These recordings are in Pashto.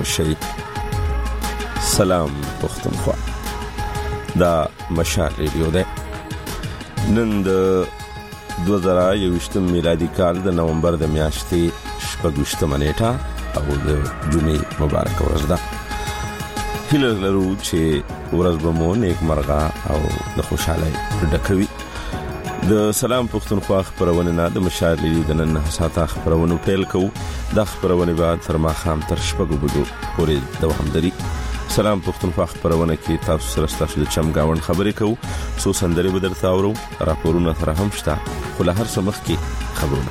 شي. سلام پښتونخوا. دا مشال ریډیو ده. نن د 2021 میلادي کال د نومبر د میاشتې 26 نیټه او د جمعې مبارک ورځ ده. هیله لرو چې ورځ به مو نیک مرغه او د خوشحالۍ ډکوي. د سلام پښتونخوا خبرونه نه د مشال ریډیو د نن ساعته خبرونه پیل کوو. د خبرونه بعد تر ماښام تر شپږ بجو پورې دوام لري. سلام پښتونخوا خبرونه کې تاسو سره ستاسو د چمګاوند خبرې کوو. څو سندرې به درته اورو، راپورونه سره هم شته، خو له هر څه مخکې خبرونه.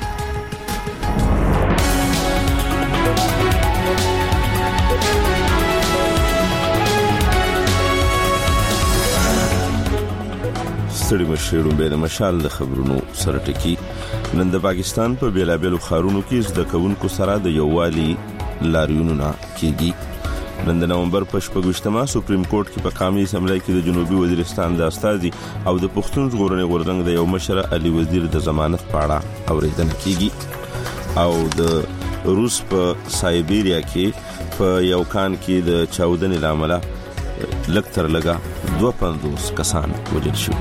ستړي مشرون به د مشال د خبرونو سره ټکی. نن د پاکستان په بیلابیلو ښارونو کې زده کوونکو سره د یووالي لاریونونه کېږي. نن د نومبر په 26مه سپریم کورټ کې په قومي اسمبلی کې د جنوبي وزیرستان د استازي او د پښتون ژغورنې غورځنګ د یو مشر علي وزیر د ضمانت په اړه اورېدنه کېږي. او د روس په سایبیریا کې په یو کان کې د چاودنې لامل لږ تر لږه 52 کسان وژل شوي.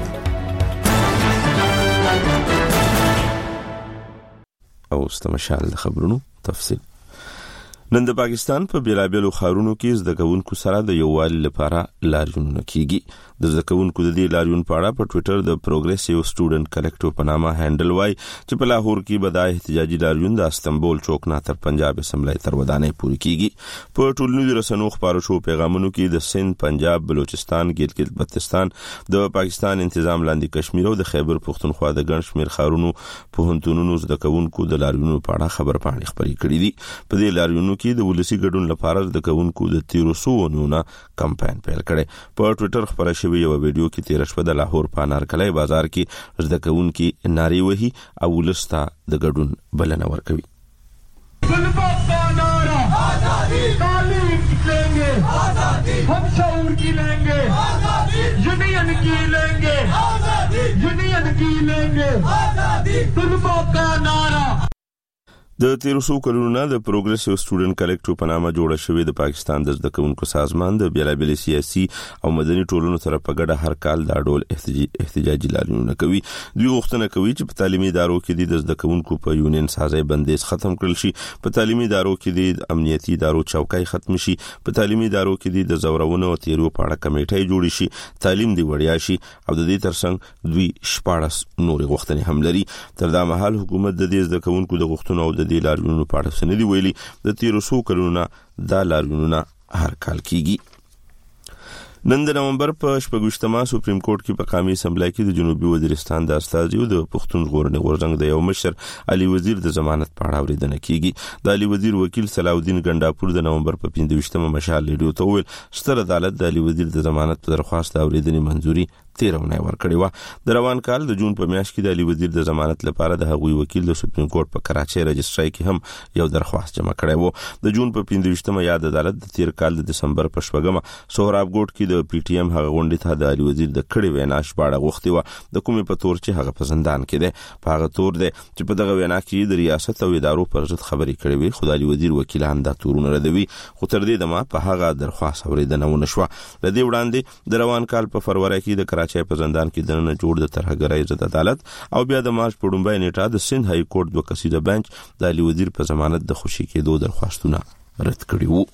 او استمشال د خبرونو تفصیل. نن د پاکستان په بیلابیلو ښارونو کې زده کوونکو سره د یووالي لپاره لاریونونه کیږي. د زده کوونکو د دې لاریون په اړه په ټوئیټر د پروګریسیو سټوډنټ کلیکټیو په نامه هینډل وای چې په لاهور کې به د احتجاجي لاریون د استنبول چوک نه تر پنجاب اسمبلی تر ودانۍ پورې کیږي. په ټولنیزو رسنیو خبرو شو پیغامونو کې د سند، پنجاب، بلوچستان، ګیلګت بلتستان، د پاکستان انتظام لاندې کشمیر او د خیبر پختونخوا د ګڼ شمېر ښارونو پوهنتونونو زده کوونکو د لاریونونو په اړه خبرپاڼې خپرې کړې دي. په دې لاریونونو کې د ولسی ګډون لپاره د کوونکو د 1300 کمپاین پیل کړي. په ټوئیټر خبره شوې یو ویډیو کې 13 شپه د لاهور په انارکلي بازار کې زده کوونکي نارې وهي او ولسته د ګډون بلنه ورکوي. د 1300 کلونو د پروګریسیو سټوډنټ کلیکټیو په نامه جوړه شوې د پاکستان د زده کوونکو سازمان د بیلابیل سیاسي او مدني ټولنو سره په ګډه هر کال د ډول احتجاجي لاریونونه کوي. دوی غوښتنه کوي چې په تعلیمي ادارو کې د زده کوونکو په یونین سازي بندیز ختم کړل شي، په تعلیمي ادارو کې د امنیتي ادارو چوکۍ ختم شي، په تعلیمي ادارو کې د زورونو او تیرو په اړه کمیټې جوړې شي، تعلیم دی وړیا شي او د دې ترڅنګ دوی 14 نورې غوښتنې هم لري. تر دا مهال حکومت د دې زده کوونکو د غوښتنو او د لاریونونو په اړه څه نه دی ویلي. د 1300 کلونو دا لاریونونه هر کال کیږي. نن د نومبر په 26مه سپریم کورټ کې په قومي اسمبلی کې د جنوبي وزیرستان د استازي او د پښتون ژغورنې غورځنګ د یو مشر علي وزیر د ضمانت په اړه اورېدنه کیږي. د علي وزیر وکیل صلاح الدین ګنڈاپور د نومبر په 25مه مشال ریډیو ته ویل ستر عدالت د علي وزیر د ضمانت په درخواست اورېدنې منځوري 13 ورکړی و. د روان کال د جون په میاشت کې د علي وزیر د ضمانت لپاره د هغوی وکیل د سپریم کورټ په کراچۍ رجسټرۍ کې هم یو درخواست جمع کړی و. د جون په 25مه یاد عدالت د تیر کال د دسمبر په 8مه سهراب ګوټ کې د پی ټی ایم هغه غونډې ته د علي وزیر د کړي وینا شپاړه غوښتي و. د کومې په تور چې هغه په زندان کې دی، په هغه تور دی چې په دغه وینا کې د ریاست او ادارو پر ضد خبرې کړې وي. خو د علي وزیر وکیلان دا تورونه ردوي. خو تر دې دمه په هغه درخواست اورېدنه ونه شوه. د دې وړاندې د روان کال په فروری کې د کراچۍ په زندان کې دننه جوړ د ترهګرۍ ضد عدالت او بیا د مارچ په 1 نیټه د سند های کورټ 2 کسیزه بنچ د علي وزیر په ضمانت د خوشي کېدو درخواستونه رد کړي وو.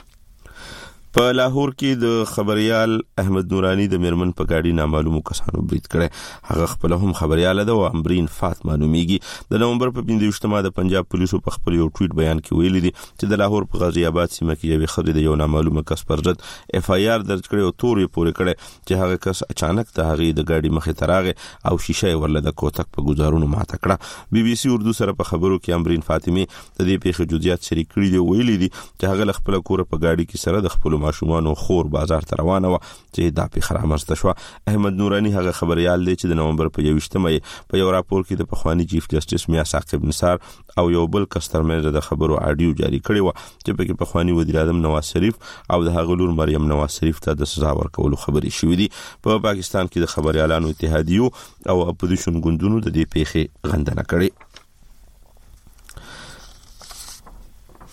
په لاهور کې د خبريال احمد نورانی د میرمن په گاډي نامعلومو کسانو برید کړي. هغه خپل هم خبريال ده او امبرین فاطمه نوميږي. د نومبر په 25مه د پنجاب پولیسو په خپل یو ټویټ بیان کې ویلي دي چې د لاهور په غازی آباد سیمه کې یو خدای د یو نامعلومه کس پر ضد اف آی آر درج کړي او تورې پورې کړي چې هغه کس اچانک د هغې د گاډي مخې ته راغی او شیشه ورله د کوتک په گزارونو ماته کړه. بي بي سي اردو سره په خبرو کې امبرین فاطمه د دې پیښې جزئیات شریک کړي دي. ویلي دي چې هغه خپل کور په گاډي کې سره د خپل ماشومان خور بازار ته روانه و چې دا پیښه رامنځته شوه. احمد نورانی هغه خبريال دی چې د نومبر په 21مه په یو راپور کې د پخوانی چیف جسټس میا ثاقب نثار او یو بل کس ترمنځ د خبرو اډیو جاری کړی و چې په کې پخوانی وزیر اعظم نواز شریف او د هغه لور مریم نواز شریف ته د سزا ورکولو خبرې شوې دي. په پاکستان کې د خبريالانو اتحادیو او اپوزیشن ګوندونو د دې پیښې غندنه کړې.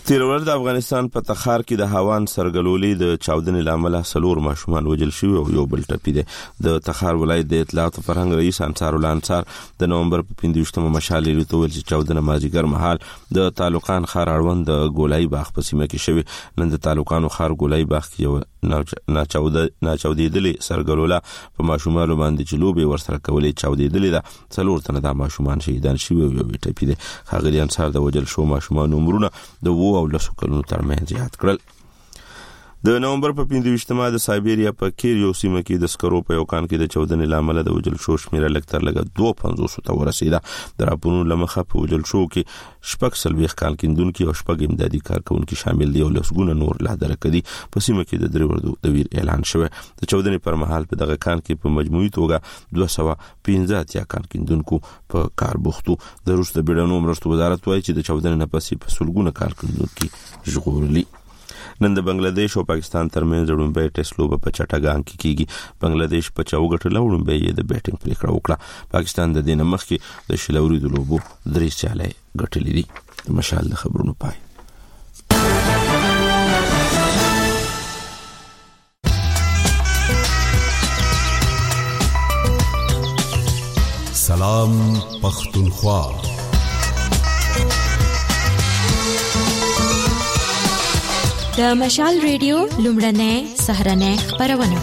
تیر ورځ د افغانستان په تخار کې د هاوان سرګلولې د چاودنې لامل 4 ماشومان وژل شوي او یو بل ټپي دي. د تخار ولایت د اطلاعات او فرهنګ رئیس انصار الله انصار د نومبر په 15مه مشال لري ول چې چاودنه مازیګر مهال د تعلقان خار اړوند د ګولای باغ په سیمه کې شوی. نن د تعلقانو خار ګولای باغ کې یو ناچاودېدلې سرګلوله په ماشومان باندې چې لوبي ورسره کولې چاودېدلې ده. 4 تنه د ماشومان شهیدان شوي او یو ټپي دي. خاغلی انصار د وژل شو ماشومان عمرونه د او لسو کلونو ترمنځ زیات کړل. د نومبر په 15مه د سایبیریا په کیریو سیمه کې د سکرو په یو کان کې د چاودنې لامل د وژل شو شمیره لکتر لګه 250 ته ورسیده. د راپورونو لمخه په وژل شو کې شپږ سلويخ کال کیندونکو او شپږ امدادي کارکونکو شامل دي او لسګونه نور لا درکدي. په سیمه کې د دریوردو د ویر اعلان شوی. د چاودنې پر مهال په دغه کان کې په مجموعي توګه 215 کان کیندونکو په کار بوختو. د روس د بیړنو مرستو وزارت وایي چې د چاودنې نه پسې په سلګونه کار کیندونکو ژغورلي. نن د بنگلاديش او پاکستان ترمنځ وړاندې ټیسټ لوبه په چټاګان کې کیږي. بنگلاديش په 4 ګټه وړاندې یې د بیټینګ پریکړه وکړه. پاکستان د دې مخکې د شلوري د لوبو 3 سیالۍ ګټلې دي. مشال د خبرونو پای. سلام پختونخوا. د مشال ریډیو لومړنۍ سهرنۍ خبرونه.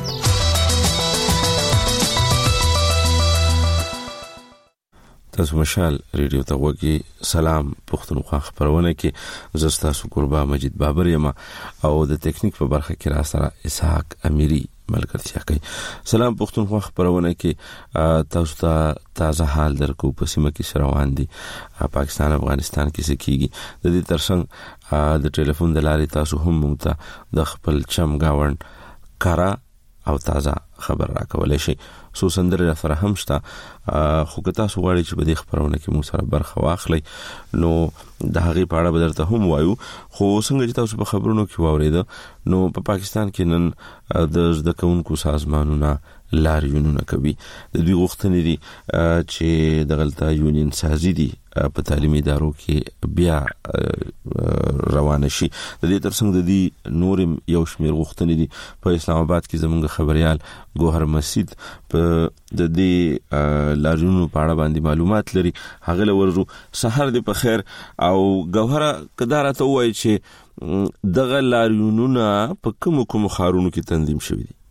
تاسو مشال ریډیو ته وګورئ. سلام پختونخوا خبرونه کې زستا قربا مجید بابر یم او د ټیکنیک په برخه کې را سره اسحاق امیری ملګرتیا کوي. سلام پختونخوا خبرونه کې تاسو ته تازه حال درکو. په سیمه کې روان دي پاکستان افغانستان کې سکیږي. د دې ترڅنګ د ټلیفون د لارې تاسو هم موږ ته د خپل چم گاوند کارا او تازه خبر راکولای شي. سو سندره فرهم شته خو که تاسو غواړئ چې په دې خبرونه کې مو سره برخه واخلئ نو د هغې په اړه به درته هم وایو. خو څنګه چې تاسو په خبرونو کې واورېده نو په پاکستان کې نن د زده کوونکو سازمانونه لاریونونه کوي. د دوی غوښتنې دي چې د غلطه یونین سازي دي په تعلیمي ادارو کې بیا روانه شي. د دې ترڅنګ د دې نور یو شمېر غوښتنې دي. په اسلام آباد کې زموږ خبريال ګوهر مسجد په د دې لاریونو په اړه باندې معلومات لري. هغه ورزو سحر دې په خیر. او ګوهر کدارته وایي چې دغه لاریونونه په کوم خارونو کې تنظیم شوي دي.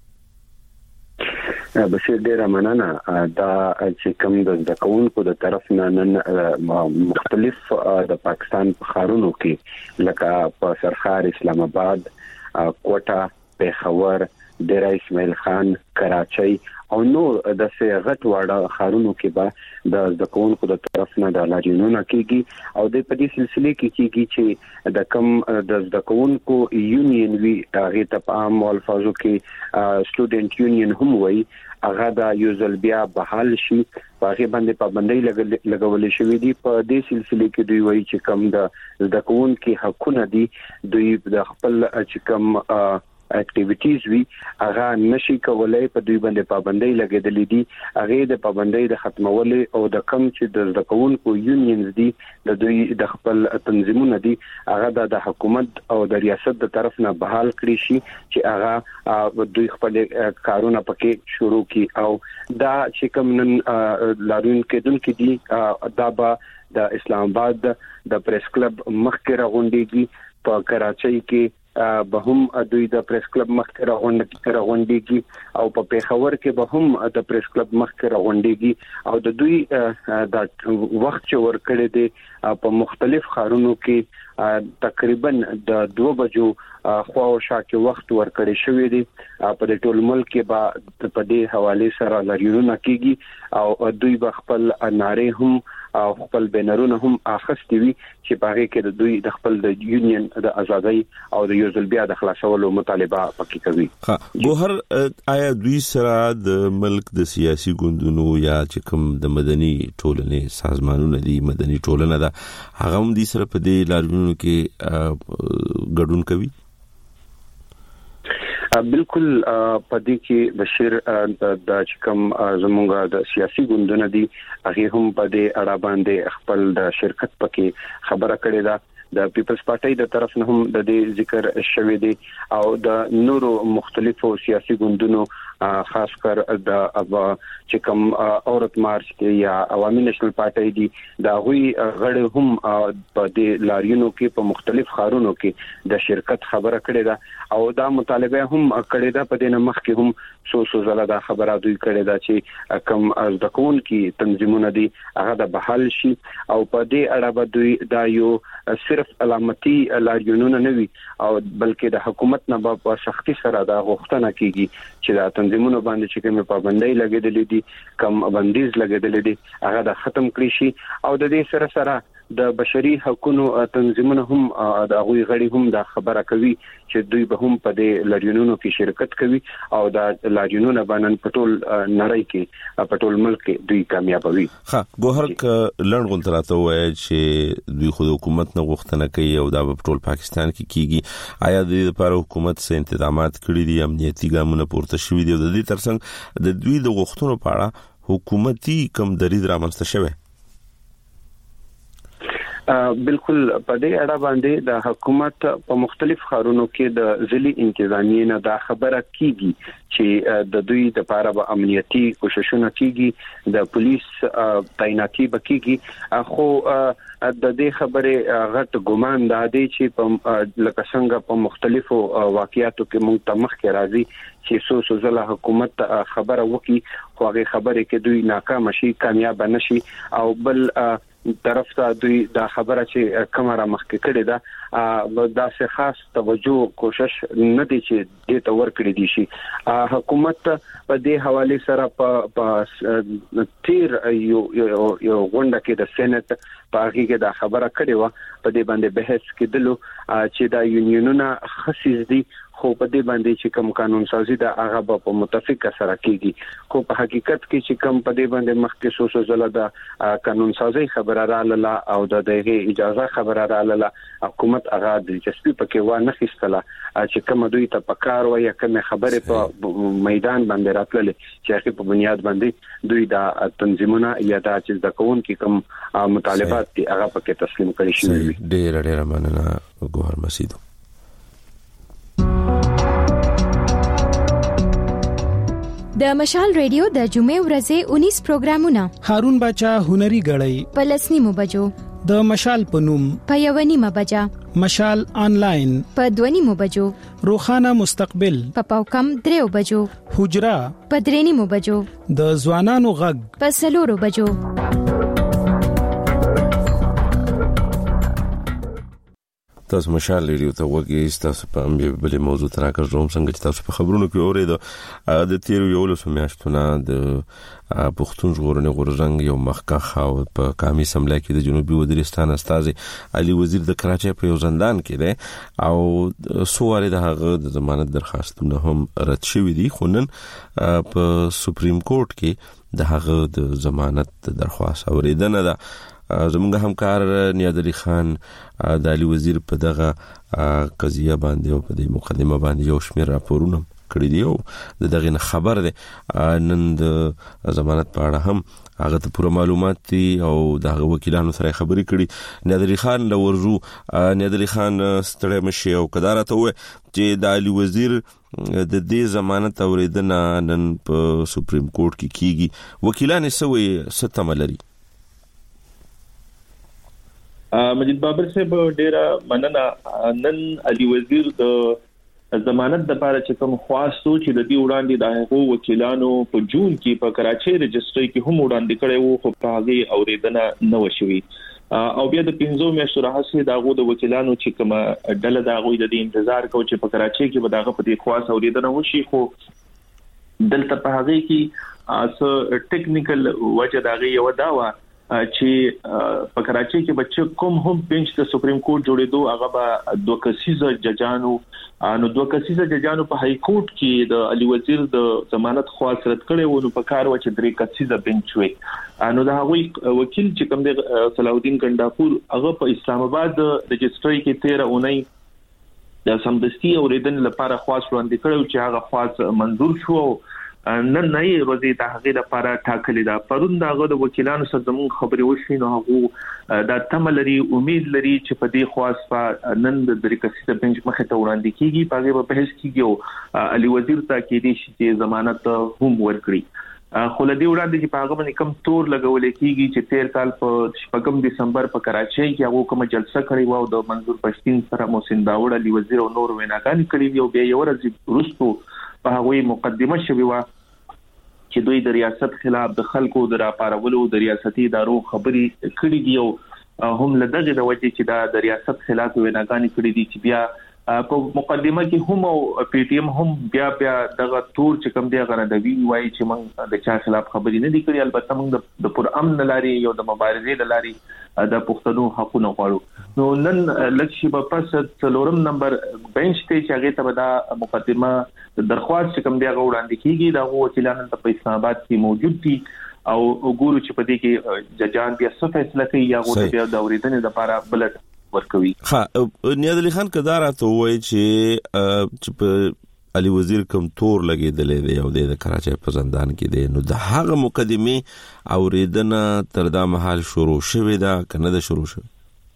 بشیر ډیره مننه. دا چې کوم د کوونکو د طرف نه مختلف د پاکستان په خارونو کې لکه په سرخار، اسلام آباد، کوټه، پیښور، ډیره اسماعیل خان، کراچۍ او نور د غټ واړه خارونو کې به د کوونکو د طرف نه د لاریونونه کیږي. او د په دې سلسله کې کیږي چې د کوم د کوونکو یونین وی هغه ته په عام الفاظو کې سټوډنټ یونین هم وایي هغه د یوزل بیا بحال شي. هغه باندې پابندۍ لګولې شوې دي. په دې سلسله کې دوی وایي چې کوم د کوونکو حقونه دي دوی د خپل چې کوم اکټیویټیز وی هغه نشي کولای. په دوی باندې پابندۍ لګیدلې دي. هغه د پابندۍ د ختمولې او د کم چې د کوونکو یونینز دي د دوی د خپل تنظیمونه دي هغه د حکومت او د ریاست د طرف نه بحال کړي شي چې هغه دوی خپل کارونه پکې شروع کړي. او دا چې کوم نن لارون کېدونکو دي دا به د اسلام آباد د پریس کلب مخکې راغونډيږي. په کراچۍ کې به هم دوی د پریس کلب مخکې راغونډيږي او په پیښور کې به هم د پریس کلب مخکې راغونډيږي. او د دوی د وخت چې ورکړي دي په مختلف خارونو کې تقریبا د 2 بجو خو شاکه وخت ورکړي شوی دی. په دې ټول ملک کې به په دې حواله سره لریونه کیږي او دوی به خپل ناره هم او خپل بنرونه هم اخستي وي چې په هغه کې د دوی د خپل د یونین د ازادۍ او د یوزل بیا د خلاصولو مطالبه پکې کوي. ګوهر آیا دوی سره د ملک د سیاسي ګوندونو یا چې کوم د مدني ټولنې سازمانونو دي مدني ټولنه ده هغه هم دي سره په دې لاریونو کې ګډون کوي؟ بالکل په دې کې بشیر د چکم زمونږ د سیاسي ګوندونه دي هغه هم په دې اړه باندې خپل د شرکت پکې خبره کړې ده. د پیپلز پارټي د طرف نه هم د دې ذکر شوی دی او د نورو مختلفو سیاسي ګوندونو خاص کر د چې کوم عورت مارچ کې یا عوامي نېشنل پارټي دی دا غوي غړي هم په دې لاریونو کې په مختلف ښارونو کې د شرکت خبره کړې ده او دا مطالبه هم کړې ده په دې مخ کې هم سو زله دا خبره دوی کړې ده چې کم از د کون کې تنظیمونه دي هغه د بحال شي او په دې اړه به دوی دا یو صرف علامتي لاریونونه نه وي او بلکې د حکومت نه په سختي سره دا غوښتنه کیږي چې دا تنظیمونه باندې چې کومه پابندۍ لګیدلې دي کم بندیز لګیدلې دي هغه د ختم کړی شي او د دې سره د بشري حقوقو تنظیمونه هم د غوي غړي هم دا خبره کوي چې دوی به هم په دې لاریونونو کې شرکت کوي او دا لاریونونه باندې پټول نړۍ کې پټول ملک کې دوی کامیاب وي. ها ګوهر ک لړ غونتراته وای چې دوی خود حکومت نه غوښتنه کوي او دا په ټول پاکستان کې کیږي آیا د دې لپاره حکومت څه تنظیمات کړی دي امنیتي ګامونه پورته شوي دي او د دې ترڅنګ د دوی د غوښتنو په اړه حکومتي کم درید رامنځته شوی؟ بالکل په دې اړه باندې د حکومت په مختلف ښارونو کې د ځلي انتظامیې نه دا خبره کیږي چې د دوی د لپاره به امنیتي کوششونه کیږي د پولیس تعیناتي بکیږي خو د دې خبره غټ ګمان دا دی چې په لکه څنګه په مختلفو واقعیاتو کې موږ ته مخ کې راځي چې سو زله حکومت خبره وکي خو هغه خبره کې دوی ناکام شي کامیاب نشي او بل طرف ته دوی دا خبره چې کمره مخکې کړې ده دا څه خاص توجه کوشش نه دي چې دې ته ورکړي دي شي حکومت په دې حواله سره په تیر یو غونډه کې د سېنات په هغه کې دا خبره کړې و په دې باندې بحث کېدلو چې دا یونینونه خصيص دي خو په دې باندې چې کوم قانون سازي دا هغه په متفق سره کیږي خو په حقیقت کې چې کوم په دې باندې مخکې سو زله دا قانون سازي خبره رااله او د دغه اجازه خبره رااله حکومت هغه د دلچسپي پکې و نه خستله چې کوم دوی ته پکار وای کوم خبره په میدان باندې راتللې چې هغه په بنیاد باندې دوی دا تنظیمونه یا دا چې د قانون کې کوم مطالبات دي هغه پکې تسلیم کړي شي. ډېر مننه ګوهر مسیدو. د مشال ریډیو د جمعې ورځې 19 پروګرامونه هارون باچا هنري غړی په لسنیمو بجو د مشال پنوم په یونیمه بجا مشال آنلاین په 2 بجو روخانه مستقبل په پاوکم 3 بجو حجرا په 3 بجو د ځوانانو غږ په 4 بجو. تاسو مشال ریډیو ته وګورئ تاسو په امبي بل موضوع تراکر روم څنګه چې تاسو په خبرونو کې اورئ د تیر یو لسو میاشتونه د پښتون ژغورنې غورځنګ یو مخکخ او په قومي سملای کې د جنوبي وزیرستان استاد علي وزیر د کراچۍ په یو زندان کې دی او سواره د هغه د ضمانت درخواستونه هم رد شوې دي خو نن په سپریم کورټ کې د هغه د ضمانت درخواست اوریدنه ده. زموږ همکار نیاز علي خان د علي وزیر په دغه قضیه باندې او په دې مقدمه باندې یو شمېر راپورونه کړی دی او دغه خبر ده نن د ضمانت په اړه هم هغه ته پوره معلومات دي او دغه وکیلانو سره خبرې کړي. نیاز علي خان لورجو نیاز علي خان ستړی مشي او قدارت وي چې د علي وزیر د دې ضمانت اوریدنه نن په سپریم کورټ کې کیږي وکیلان سوي ستملري. مجید بابر صاحب ډیره مننه نن علي وزیر د ضمانت د لپاره چې کوم خواستو چې د دې وړاندې د هغو وکیلانو په جون کې په کراچۍ رجسټري کې هم وړاندې کړي وو خو په هغه اوریدنه نه وشوي او بیا د 15 میاشتو راهیسې د هغو د وکیلانو چې کوم ډله د هغوی د انتظار کو چې په کراچۍ کې به دغه په دې خواست اوریدنه وشي خو دلته په هغه کې اس ټیکنیکل وجه دغه یو داوا چې په کراچۍ کې بچ کوم هم بنچ د سپریم کورټ جوړېدو هغه به دوه کسیزه ججانو په های کورټ کې د علي وزیر د ضمانت خواست رد کړي وو نو په کار و چې درې کسیزه بنچ وي نو د هغوی وکیل چې کوم د صلاح الدین ګنداپور هغه په اسلام آباد رجسټري کې 13 اونۍ د سمدستي اوریدنې لپاره خواست وړاندې کړو چې هغه خواست منظور شو نن نه ورځې د هغې لپاره ټاکلې ده. پرون دغه د وکیلانو سره زموږ خبرې وشوې نو هغه دا تمه لري امید لري چې په دې خواست په نن د درکسي د بنچ مخې ته وړاندې کیږي په هغه په بحث کیږي او علي وزیر ته کې دي چې ضمانت هم ورکړي. خو لدی وړاندې چې په هغه باندې کم تور لګول کیږي چې 13 کال په 8 دسمبر په کراچۍ کې هغه کوم جلسه کړې و او د منظور پښتين سره محسن داوود علي وزیر او نور ویناګان کړي او بیا یو ورځ وروسته په هغه مقدمه شوی و چې دوی د ریاست خلاف د خلکو د راپارولو د ریاستي ادارو خبري کړي دي او هم لدغه د وجه چې د ریاست خلاف ویناګان کړي دي چې بیا په مقدمه کې هم او پی ټی ایم هم بیا دغه تور چې کوم دی غره د وی وای چې موږ د چا خلاف خبرې نه دي کړې. البته موږ د پر امن لاري یو د مبارزې لاري د پښتنو حقوقو غواړو. نو نن لکشي په پس څلورم نمبر بنچ ته چې هغه ته دا مقدمه درخواست چې کوم دی وړاندې کیږي دا وکیلانو ته په اسلام آباد کې موجود دي او وګورو چې په دې کې ججان بیا څه فیصله کوي یا غوډه بیا د اوریدنې لپاره بلد ورکوي. نیاز علي خان کدار ته وایي چې په علي وزیر کوم تور لګیدلې دی او د کراچۍ په زندان کې دی نو د هغه مقدمه اوریدنه تر دا مهال شروع شوه دا کنه دا شروع شوه.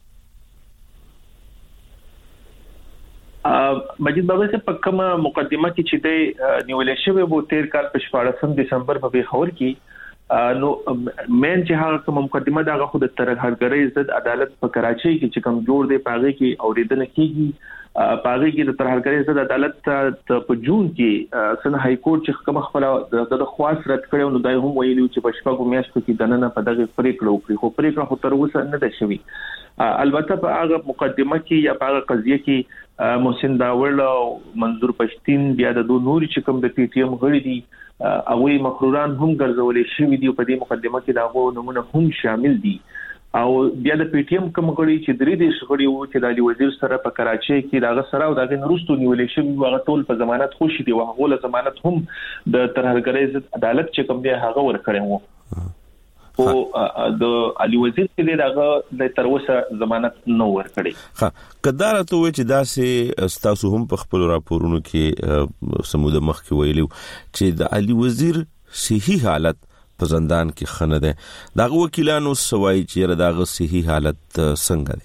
مجید بابا سے پکمه مقدمه کې چې د نیولې شوی وو 13 کال په 14 دسمبر په پیښور کې نو مین چې هغه کوم مقدمه دا خو د ترهګرۍ ضد عدالت په کراچۍ کې چې کوم جوړ دی پاغه کې اوریدنه کیږي پاغه کې د ترهګرۍ ضد عدالت په جون کې سن هاي کورټ چې کوم خپل د خواص رد کړو نو دای هم ویلو چې په شپږو میاشتو کې دننه په دغه پریکړه وکړي خو پریکړه خو تر اوسه نه ده شوی. البته په هغه مقدمه کې یا په هغه قضیه کې محسن داوود او منظور پښتين بیا د دوه نوري چې کوم د پی ټی ایم غړي دي اوی مخروران هم ګرځولې شوی دی په دې مقدمه کې داغو نمونه هم شامل دي او بیا د پی ټی ایم کوم غړي چې درې دې شغړي وو چې د علي وزیر سره په کراچۍ کې داغه سره او داغه نورستو نیولې شوی هغه ټول په ضمانت خوشي دی او هغه له ضمانت هم د ترهګرۍ ضد عدالت چې کوم دی هغه ورکړی وو او د علي وزیر کې داغه د تر اوسه ضمانت نو ورکړي. کدار ته وایي چې داسې تاسو هم په خپل راپورونو کې سموده مخ کې ویلو چې د علي وزیر صحیح حالت په زندان کې خنه ده داغه وکیلانو سوای چې داغه صحیح حالت څنګه ده.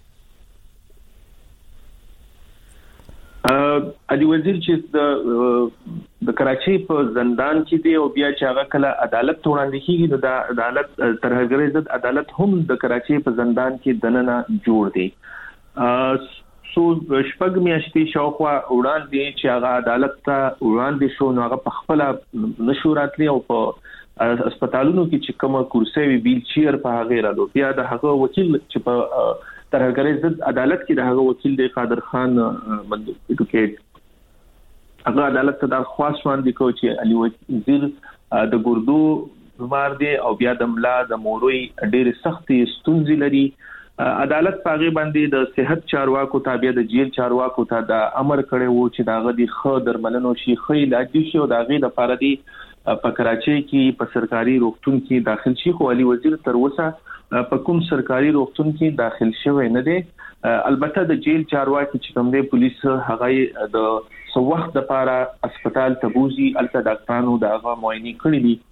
علي وزیر چې د کراچۍ په زندان کې دی او بیا چې هغه کله عدالت ته وړاندې کیږي نو د عدالت ترهګرۍ ضد عدالت هم د کراچۍ په زندان کې دننه جوړ دی. سو شپږ میاشتې شاوخوا وړاندې چې هغه عدالت ته وړاندې شو نو هغه په خپل نشو راتلی او په هسپتالونو کې چې کومه کرسي ویل چیر په هغه راځو بیا د هغه وکیل چې په ترهګرۍ ضد عدالت کې د هغه وکیل دی قادر خان ایډوکیټ هغه عدالت ته درخواست وړاندې کوي چې علي وزیر د ګردو بیمار دی او بیا د ملا د موروي ډېر سختي ستونزې لري. عدالت پاغه باندې د صحت چارواکو تابع د جیل چارواکو ته د امر کړی وو چې داغه د خو درملنو شي خو علاج شي او داغه د لپاره دی په کراچۍ کې په سرکاري روغتون کې داخل شي خو علي وزیر تر اوسه په کوم سرکاري روغتون کې داخل شوی نه دی. البته د جیل چارواکي چې کوم دی پولیس هغه د سو وخت لپاره هسپتال ته بوزي الته ډاکټرانو داغه معاینه کړی دي.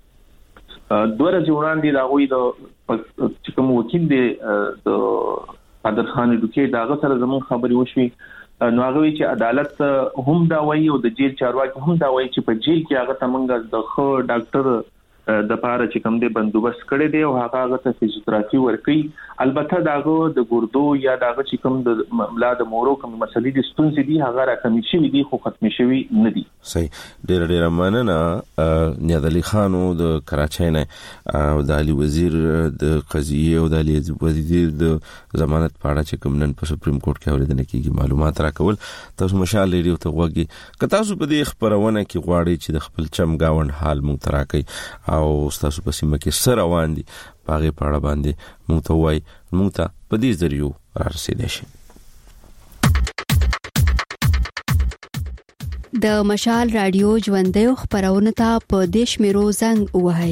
دوه ورځې وړاندې دا وی د چې کوم وکیل دی د قادر خان ایډوکیټ داغه سره زموږ خبرې وشوي نو هغه چې عدالت هم دا وایي او د جیل چارواکي هم دا وایي چې په جیل کې هغه تمنګ د خو ډاکټر د پاره چې کوم دی بندوبست کړی دی او هغه ته فزیوتراپي ورکړي. البته داغه د ګردو یا داغه چې کوم د ملا د مورو کوم مسلې د ستونزې دي هغه راکمې شوی دي خو ختم شوی نه دي. صحیح ډېر مننه نیاز علي خان د کراچۍ نه او د علي وزیر د قضیه او د علي وزیر د ضمانت په اړه چې کوم نن په سپریم کورټ کې اوریدنه کیږي معلومات راکول تاسو مشال ریډیو ته وګورئ که تاسو په دې خبرونه کې غواړئ چې د خپل چمګاوند حال مونږ تراکې او تاسو په سیمه کې سره روان دي باغې پاړه باندې مونږ ته وای مونږ ته په دې ذریعہ را رسیدای شي. د مشال رادیو ژوندۍ خبرونه ته په دیش میرو زنګ وهاي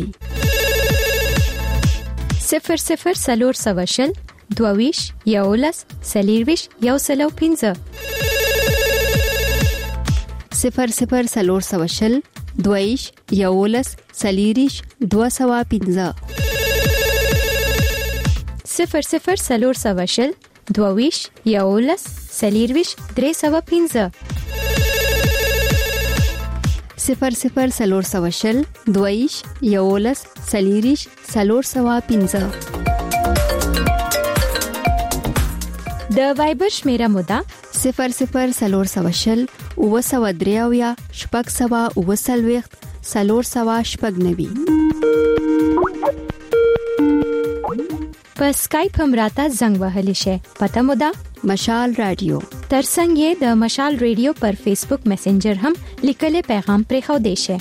00 سواشل دوویش یولس سلیرویش یوسلو 15 00 سواشل 22 11 40 215 00 سلور سواشل 22 11 40 315 00 سلور سواشل 22 11 40 315 د وایبر شمیره مودا 00 سلور سواشل 903 شپږ سوا 9 سلور سوا شپږ نوي په سکایپ هم راته زنګ وهلی شي. پته مودا مشال رادیو ترڅنګ یې د مشال رادیو پر فیسبوک میسنجر هم لیکل پیغام پرې خو دی شي.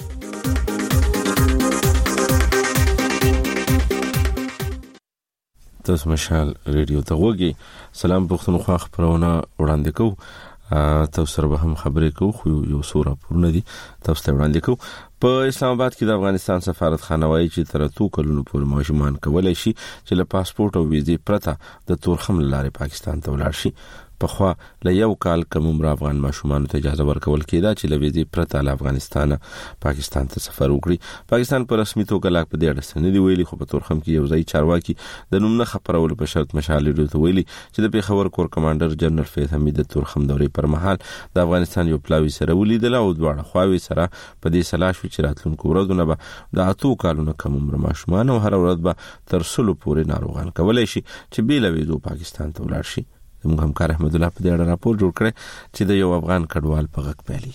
تاسو مشال رادیو ته وګورئ. سلام پښتونخوا خبرونه وړاندې کوو. تاسو سره به هم خبرې کوو خو یو څو راپورونه دي تاسو ته وړاندې کوو. په اسلام آباد کې د افغانستان سفارتخانه وايي چې تر 2 کلونو پورې ماشومان کولای شي چې له پاسپورت او ویزې پرته د تورخم لارې پاکستان ته ولاړ شي. په خوا له یو کال کم عمر افغان ماشومان ته اجازه ورکول کېده چې له ویزې پرته له افغانستان پاکستان ته سفر وکړي. پاکستان په رسمي توګه لا په دې اړه څه نه دی ویلي خو په تورخم کې یو ځای چارواکي د نوم نه خبرول په شرط مشال ته ویلي چې د پیښور کور کمانډر جنرال فیض حمید د تورخم دورې پر مهال د افغانستان یو پلاوی سره ولیدل او دواړه خواوې سره په دې سلاح شو چې راتلونکو ورځو به د 8 کالونو کم عمر ماشومان او هر ورځ به تر 100 پورې ناروغان کولای شي چې بې له ویزو پاکستان ته ولاړ شي. موږ همکار احمد الله په دې اړه راپور جوړ کړی چې د یو افغان کډوال په غږ پیلي.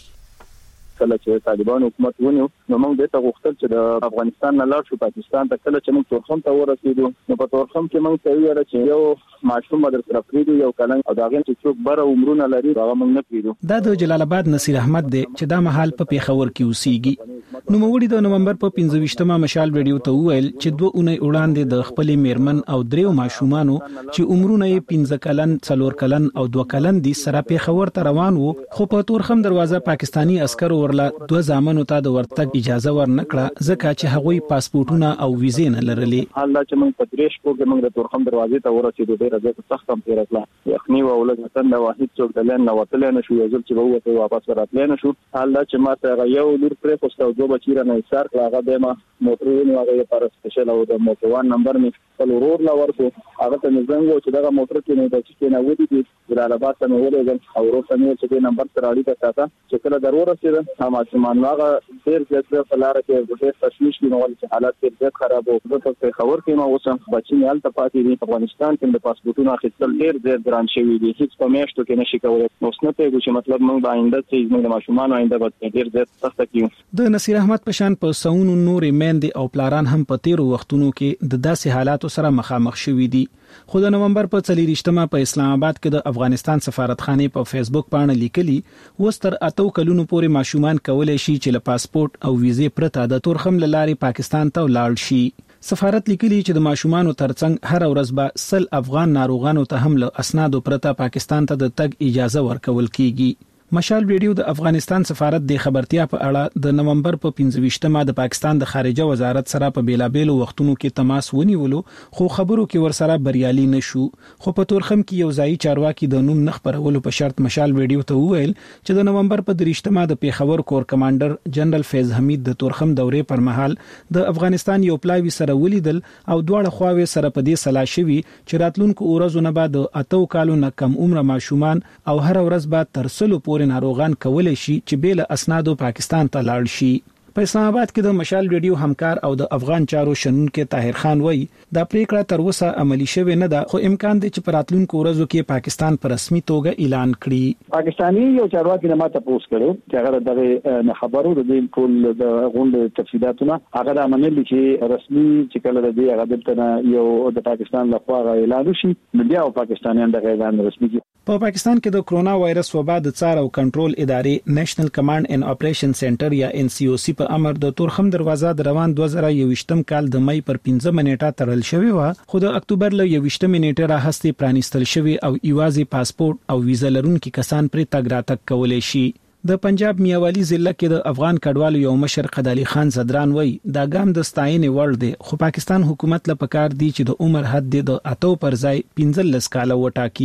کله چې طالبان حکومت ونیو نو موږ د ته غوښتل چې د افغانستان نه لاړ شو پاکستان ته. کله چې موږ تورخم ته ورسېدو نو په تورخم کې موږ ته ویل چې یو ماشوم در سره پریدو یو کلن او داغه چې څوک بره عمرونه لري هغه موږ نه پریدو. دا د جلال آباد نصیر احمد دی چې دا محل په پیښور کې اوسېږي. نو موږ د نومبر په 15مه مشال ویډیو ته ویل چې 2 اونۍ وړاندې د خپل میرمن او دریو ماشومانو چې عمرونه یې 15 کلن 4 کلن او 2 کلن دي سره پیښور ته روان وو خو په تورخم دروازه پاکستانی عسکر ورلا 2 ځامنو ته د ورتګ اجازه ورنکړه ځکه چې هغوی پاسپورتونه او ویزې نه لرلې. حالا چې موږ په دریش کې موږ د تورخم دروازې ته ورسېدو ډېر ځکه سخت هم تیر کړه یخني او لږ نه واحد څوک دلن نو وتل نه شو یو ځل چې ووته واپس راتل نه شو. حالا چې ما ته یو لور پرې پوسټ او 2 بچی نه ایثار هغه د ما موټرونو هغه پر سپیشل او د موټر نمبر می خپل ورور لا ورکو هغه ته نزنګو چې دغه موټر کې نه د چې نه ودی دي جلال آباد ته ولېږم او ورور ته چې د نمبر سره اړیکه ساته چې کله ضرورت رسیدل هم ماشومان هغه ډېر ځکه په لار کې ډېر تشویش دي نو چې حالات ډېر خراب او په خبر کې ما اوسم بچی نه الته پاتې دي. افغانستان کې د پاسپورتونو اخیستل ډېر ګران شوی دي هیڅ په میاشتو کې نشي کولای. نو څه ته چې مطلب موږ د آینده چې موږ د ماشومان آینده به ډېر سخت کیو. د نصیر احمد پشان په سونو نورې میندې او پلاران هم په تیرو وختونو کې د داسې حالاتو سره مخامخ شوي دي. خو د نومبر په 24مه په اسلام آباد کې د افغانستان سفارتخانه په فیسبوک باندې لیکلي وستر 8 کلونو پورې ماشومان کولای شي چې له پاسپورت او ویزې پرته د تورخم لارې پاکستان ته ولاړ شي. سفارت لیکلي چې د ماشومانو ترڅنګ هر ورځ به 100 افغان ناروغانو ته هم له اسنادو پرته پاکستان ته د تګ اجازه ورکول کیږي. مشال ویډیو د افغانستان سفارت د خبرتیا په اړه د نومبر په 15مه د پاکستان د خارجه وزارت سره په بیلابېلو وختونو کې تماس ونیولو خو خبرو کې ورسره بریالي نشو. خو په تورخم کې یو ځای چارواکي د نوم نه خبرولو په شرط مشال ویډیو ته وویل چې د نومبر په 23مه د پیښور کور کمانډر جنرال فیض حمید د تورخم دورې پر مهال د افغانستان یو پلاوی سره ولیدل او دواړه خواوې سره په دې سلا شوي چې راتلونکو ورځو نه بعد 8 کالو نه کم عمر ماشومان او هر ورځ بعد تر 100 ناروغان کولای شي چې بیل اسنادو پاکستان ته لاړ شي. په اسلام آباد کې د مشال ویډیو همکار او د افغان چارو شنونکو طاهر خان وایي دا پریکړه تر اوسه عملی شوه نه ده خو امکان دی چې په راتلونکو ورځو کې پاکستان په رسمي توګه اعلان کړي. پاکستاني یو چارواکي نه ماته پوښتنه کړو چې هغه دغه خبرو د ټول د غونډې تفصیلاتونه هغه د منل چې رسمي چې کله د هغه دلته یو د پاکستان لخوا اعلان شي نو بیا پاکستانیان دغه اعلان رسمي کوي. په پاکستان کې د کرونا وایرس وبا د څار او کنټرول ادارې نېشنل کمانډ اینڈ اپریشن سنټر یا NCOC په امر د تورخم دروازه د روان 2021م کال د مې پر 15 نیټه تړل شوی و خو د اکتوبر له 21 نیټه راهسته پرانیستل شوی او ایوازي پاسپورت او ویزا لرونکي کسان پر تګ راتګ کولای شي. د پنجاب میاوالی ضلع کې د افغان کډوالو یو مشر قدالي خان صدران وای دا ګام د ستاینې وړ دی خو پاکستان حکومت له پکار دی چې د عمر حد د 8 پر ځای 15 کاله وټاکي.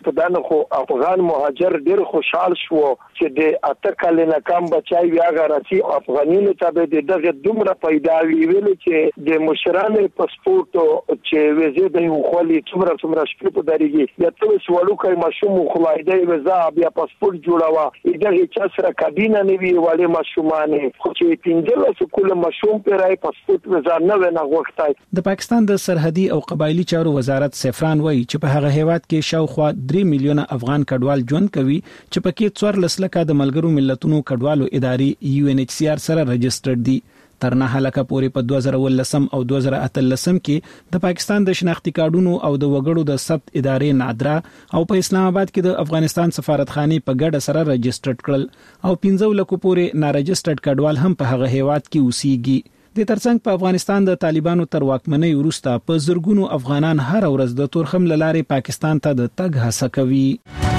په دانه خو افغان مهاجر ډیر خوشحال شو چې د اتکل نه کم بچای بیا غراسی افغانینو ته به دغه دومره پیدا ویل چې د مشرانو پاسپورت چې ویزه د خولي څومره شپې په دریږي یا ته سوالوکای ماشوم خلایده ویزه بیا پاسپورت جوړاوه دغه چا سره کابینه نیوی والے ماشومانه خو چې پینځل سکول ماشوم پرای پاسپورت ویزه نه ونه غوښتای. د پاکستان د سرحدي او قبایلی چارو وزارت سفران وایي چې په هغه هیواد کې شاوخوا 3 میلیونه افغان کډوال ژوند کوي چې پکې 14 لکه د ملګرو ملتونو کډوالو ادارې UNHCR سره رجسټرډ دي. تر نه هلکه پورې په 2019 او 2018 کې د پاکستان د شناختی کارډونو او د وګړو د ثبت ادارې نادرا او په اسلام آباد کې د افغانستان سفارتخانه په ګډه سره رجسټرډ کړل او 15 لکه پورې نارجسټرډ کډوال هم په هغه هیواد کې اوسېږي. د ترڅنګ په افغانستان د طالبانو تر واکمنۍ وروسته په زرګونو افغانان هر ورځ د تورخم لارې پاکستان ته د تګ هڅه کوي.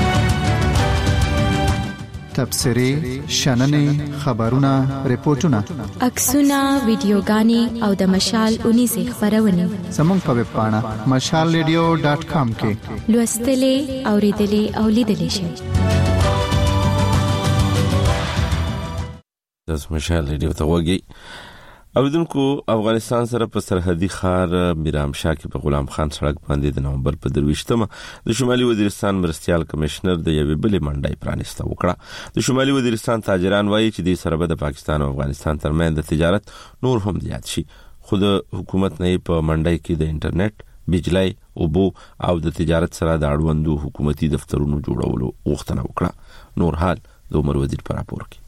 تبصري شننې خبرونه ریپورتونه عکسونه ویډیوګانې او د مشال 19 خبرونه زموږ په ویب پاڼه mashalradio.com کې لوستلې اوریدلې او لیدلې شئ. د مشال ریډیو ته وګورئ. اوریدونکو افغانستان سره په سرحدي ښار میرامشاه کې په غلام خان سړک باندې د نومبر په 23مه د شمالي وزیرستان مرستيال کمشنر د یوې بلې منډۍ پرانسته وکړه. د شمالي وزیرستان تاجران وایي چې د سره د پاکستان او افغانستان ترمنځ د تجارت نور هم زیات شي. خو د حکومت نه په منډۍ کې د انټرنیټ، بجلی، اوبو او د تجارت سره د اړوندو حکومتي دفترونو جوړولو غوښتنه وکړه. نور حال د عمر وزیر په راپور کې.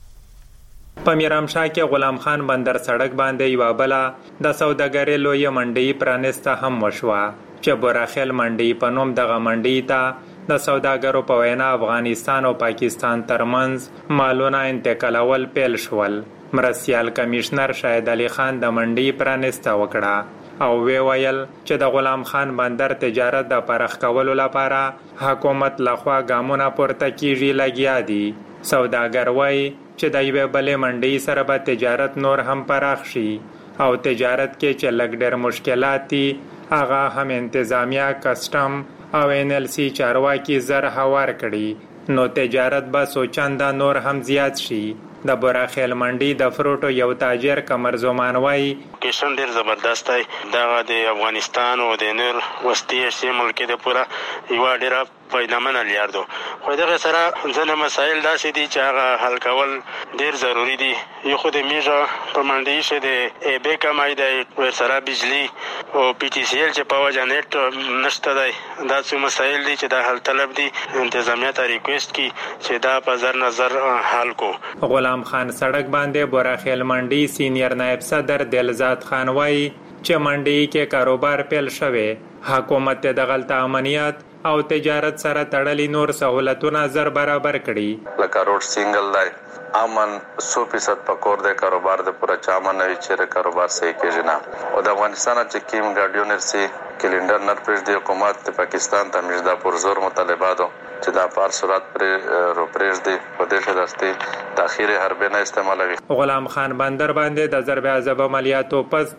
په میرامشاه کې غلام خان بندر سړک باندې یو بل د سوداګرۍ لوی منډي پرانسته هم وشوه چې بوراخیل منډي په نوم دغه منډي ته د سوداګرو په وینا افغانستان او پاکستان ترمنځ مالونه انتقالول پیل شول. مرستيال کمشنر شاهد علي خان د منډي پرانسته وکړه او ویل چې د غلام خان بندر تجارت د پرخ کولو لپاره حکومت لخوا ګامونه پورته کیږي لګیا دي. سوداګر وایي چې د یوې بلې منډۍ سره به تجارت نور هم پراخ شي او تجارت کې چې لږ ډېر مشکلات دي هغه هم انتظامیه، کسټم او NLC چارواکي زر هوار کړي نو تجارت به سوچنده نور هم زیات شي. د بوراخیل منډي د فروټو یو تاجر کمر زمان وایي کیشن ډیر زبردست دی. دا د افغانستان او د نور وسطي ایشیا ملک د پورا یو ډیر پیدامنه لیاردو خو دغه سره ځنه مسایل داسې دي چې هغه حل کول ډیر ضروری دي. یو خو د میژه په منډي شه د ایبه کمای دی ور سره بجلی او PTCL چې په وجه نت نشته دی. دا څه مسایل دي چې د حل طلب دي. انتظامیه ته ریکوست کی چې دا په زر نظر حل کو. غلام خان سړک باندې بوراخیل منډي سینیئر نائب صدر دلزاد خان وایي چې منډي کې کاروبار پیل شوه. حکومت د غلط امنیت او تجارت سره تړلي نور سہولتونه زر برابر کړي. لکه روډ سنگل لای امن 100% پکور د کاروبار د پورا چامن نه چې کاروبار صحیح کېږي نه. او د افغانستان چې کیم ګارډیونر سي کلندر نر پرېږ د حکومت د پاکستان ته مجدا پر زور مطالباتو چې دا پر صورت پر روپریز دی په دې شراسته تاخير حربه نه استعمالوي. غلام خان بندر باندې د ضرب عذاب عملیاتو پس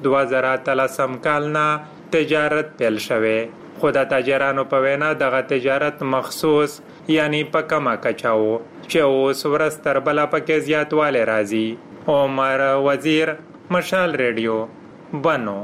2013 کال نه تجارت پیل شوه. خو د تاجرانو په وینا دغه تجارت مخصوص یعنی په کما کچاو چې اوس ورځ تر بله پکې زیاتوالی راځي. عمر وزیر، مشال ریډیو، بنو.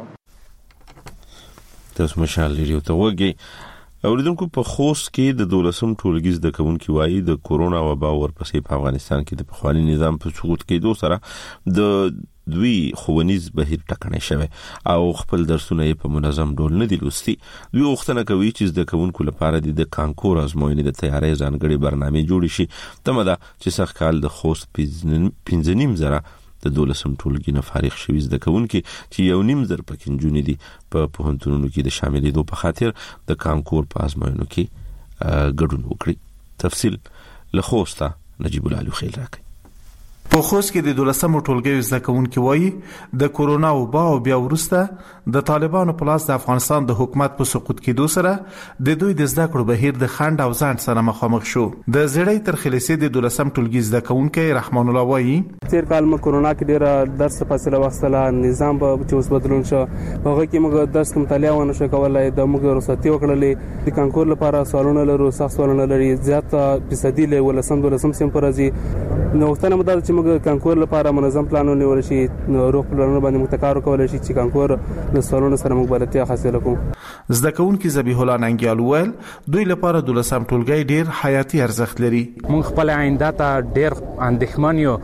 تاسو مشال ریډیو ته وګورئ. اوریدونکو په خوست کې د 12م ټولګي زده کوونکي وایي د کورونا وبا ورپسې په افغانستان کې د پخوانی نظام په سقوط کېدو سره د دوی خوونیز بهیر ټکنی شوی او خپل درسونه په منظم ډول نه دي لوستي. دوی غوښتنه کوي چې زده کوونکو لپاره د کانکور ازموینې د تیاری ځانګړي برنامه جوړ شي. تمه ده چې سږ کال د خوست 15,000 د 12م ټولګي نه فارغ شوي زده کوونکي چې 1,500 پکې نجونې دي په پوهنتونونو کې د شاملېدو په خاطر د کانکور په ازموینو کې ګډون وکړي. تفصیل له خوسته نجیب الله خیل راکړي. په خوست کې د 12مو ټولګي زده کوونکي وایي د کورونا وبا او بیا وروسته د طالبانو په لاس د افغانستان د حکومت په سقوط کېدو سره د دوی د زده کړو بهیر د خند او ځان سره مخامخ شو. د زړې تر خلیسې د 12م ټولګي زده کوونکي رحمان الله وایي تیر کال م کورونا کې ډیر درس فاصله واخستله، نظام په چوس بدلون شو، هغه کې موږ درس مطالعه ونه شو کولای، د موږ رخصتي وکړلې، د کانکور لپاره سوالونه لرو، سخت سوالونه لري، زیات فیصدي له ولسم سم پر راځي. نو وختونه مدار چې موږ کانکور لپاره منظم پلان ونیول شي، روغ پلانونه باندې متکار کول شي چې کانکور د سوالونو سره موږ بلدتیا حاصل کړو. زده کوونکي ذبیح الله ننګیال ویل دوی لپاره 12م ټولګي ډیر حیاتي ارزښت لري. موږ خپل آینده ته ډیر اندېښمن یو